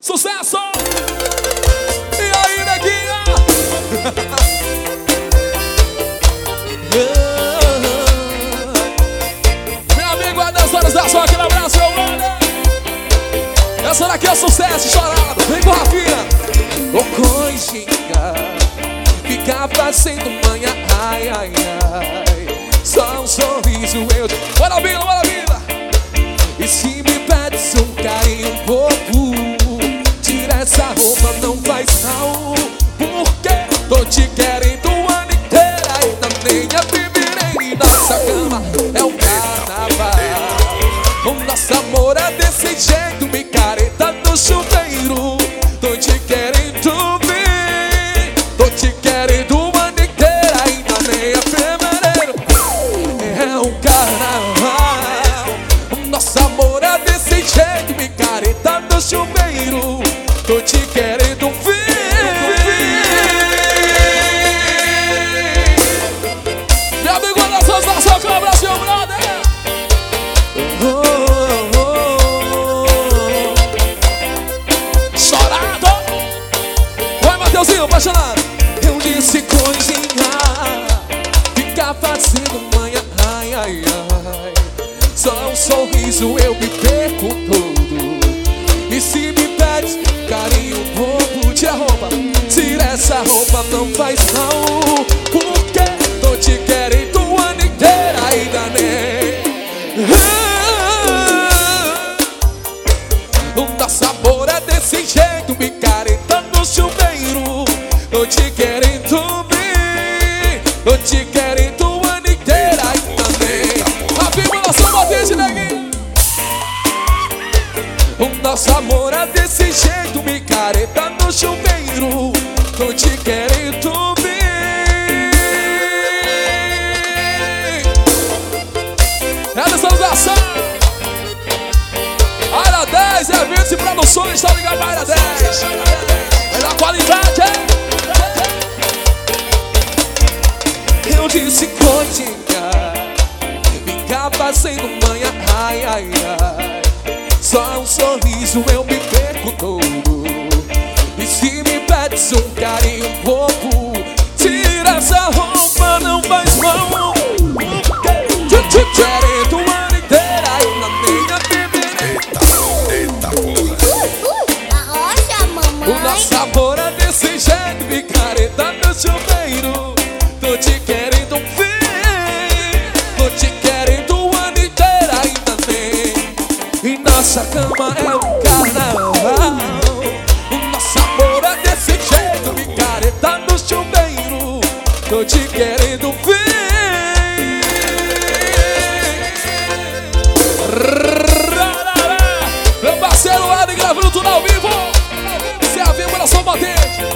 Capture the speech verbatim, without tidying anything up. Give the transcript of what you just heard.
Sucesso! E aí, neguinha? Meu amigo, é dez horas da sua, aquele abraço, meu brother. Essa daqui é o sucesso, chorado. Vem com a Rafinha. Ô coisinha, fica fazendo manhã, ai, ai, ai. Só um sorriso eu... Bora, Bila, bora, Bila. E se me pedes um carinho bobo, tira essa roupa, não faz mal. Porque tô te querendo o ano inteiro. Ainda nem a fevereiro e nossa cama é um carnaval. O nosso amor é desse jeito, micareta no chuveiro. Tô te querendo bem, tô te querendo o ano inteiro. Ainda nem a fevereiro é um carnaval. O nosso amor é desse jeito, micareta no chuveiro. Tô te querendo ver. Meu amigo, olha só, só, só, com Brasil, brother. Oh, oh, oh. Chorado. Vai, Mateuzinho, apaixonado. Eu disse coisinha, fica fazendo manhã, ai, ai, ai. Só um sorriso eu me perco todo. E se me pedes carinho bobo, tira a roupa, tira essa roupa, não faz mal. Porque tô te querendo o ano inteiro, ainda nem o nosso amor é desse jeito, micareta no chuveiro. Tô te querendo bem, tô te querendo o ano inteiro, ainda nem a vibração batente, neguinho. O nosso amor é desse jeito, micareta no chuveiro. Tô te querendo bem. Essa saudação. Área dez, eventos e produções, tá ligado pra Área dez. Melhor qualidade, é? Eu disse coisinha, fica fazendo manhã, ai, ai, ai. Só um sorriso eu me perco todo. E se me pedes um carinho bobo, tira essa roupa, não faz mal. Te, te querendo o ano inteiro, ainda nem a fevereiro. Eita, eita porra. Arrocha, mamãe. O nosso amor é desse jeito, micareta no chuveiro. Tô te querendo ver, tô te querendo o ano inteiro, ainda nem. E nossa cama é um carnaval. O nosso amor é desse jeito, micareta no chuveiro. Tô te querendo ver. Meu parceiro Ed gravando tudo ao vivo. Se é a vibração batente.